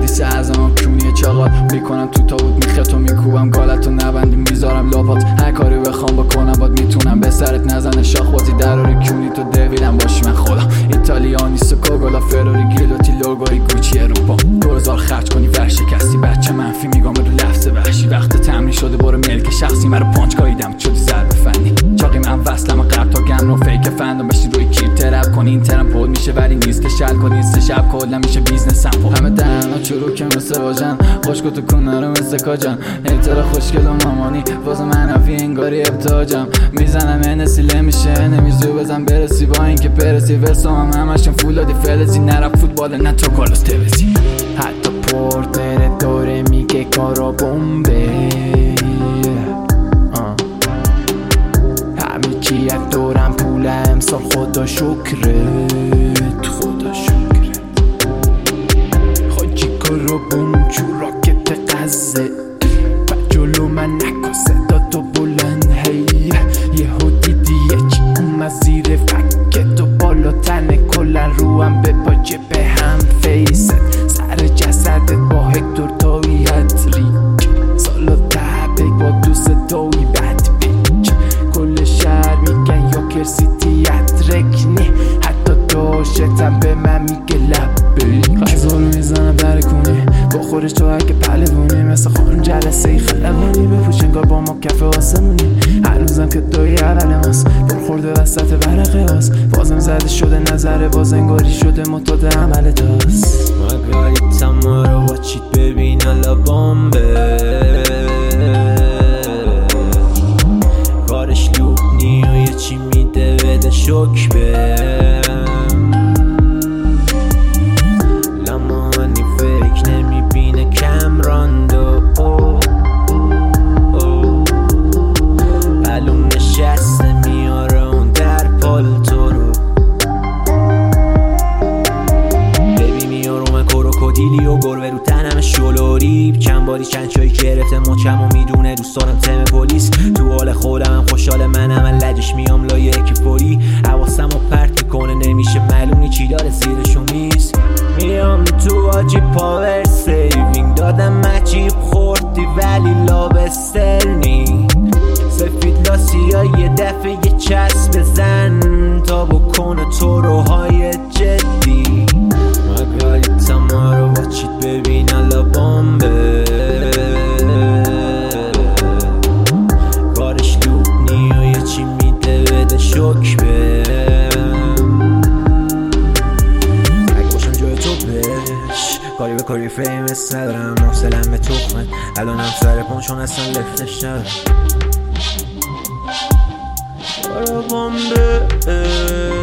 دیس اعظمم کونی چاقات میکنم تو تابوت میخطو میکوبم گالتو نبندی میذارم لاپات هر کاری بخوام بکنم باد میتونم به سرت نزنه شاخوازی دراری کونی تو دویلم باشی من خدا ایتالیانی سکوگولا فراری گیلوتی لوگوی گوچی اروپا 2000 خرج کنی ورشکستی بچه منفی میگم رو لفظ وحشی وقت تمرین شده برو ملک شخصی مرا پانچ گاییدم شدی ضربه فنی چاقی من وصلم قرب تا گم رو فیک فندم بشی روی کیر ترپ کنی این ترم پود میشه ولی نیست که شل کنی سه شب کلا میشه بیزنسم همه دهنا چروک مثل واجن خوشگو تو کنه رو مثل کاجن هیتر خوشگل و مامانی باز منفی انگاری ابتاجم میزنم انسیله میشه نمیزو بزن برسی با اینکه پرسی وسام همشون فولادی فلزی نرم فوتبال نه تو کالوس توزی حتی پورتر دوره میگه کارا بمبه همه چی از دورم پول امسال خدا شکرت خدا شکرت خاجی کارا بوم چو راکت قزه و جلو من نکن صدا تو بلند هی یهو دیدی یه چی اومد زیر فکت و بالا تنه کلن روم به پاچه به هم فیست سر جسدت با هکتور تاوی هتریک سالا تبک با دوست تاوی بد بیچ کل شهر میگن یوکر سیتی اترکنی حتی داشتم به من میگه لبیک غذا رو میزنم در کنی با خورش تو اگه پلوونی مثل خانم جلسه ای خلبانی بپوش انگار با ما کف آسمونی هنوزم که دوی اول ماست برخورده وسط ورقه هاست بازم زده شده نظره باز انگاری شده متاد عمل تاست مگاریتم رو با چیت ببین الا بامبه کارش لوبنی و یه چی میده بده شک لمانی فکر نمیبینه کمراندو معلوم نشسته میاره اون در پالتو رو ببی میاره من کروکودیلی و گربه رو تنم شلوری چند باری چند چایی گرفته مچم و میدونه دوست دارم تم پلیس تو حال خودم خوشحال منم من لجش میام لایه یکی فوری حواسم رو پرت میکنه نمیشه معلومی چی داره زیرشون نیست میام تو آجی پاور سیوینگ دادم مچیب خوردی ولی لابسترنی سفید لاسیا یه دفعه یه چسب بزن تا بکنه تو روهای جدی مگاریتم رو با چیت ببین الا بامبه کارش لوبنی و یه چی میده بده شک باشم جای تو بش کاری به کاری فیمس ندارم حوصله‌ام به تخمت الانم سر پونچون اصلا لفتش ندارم بامبه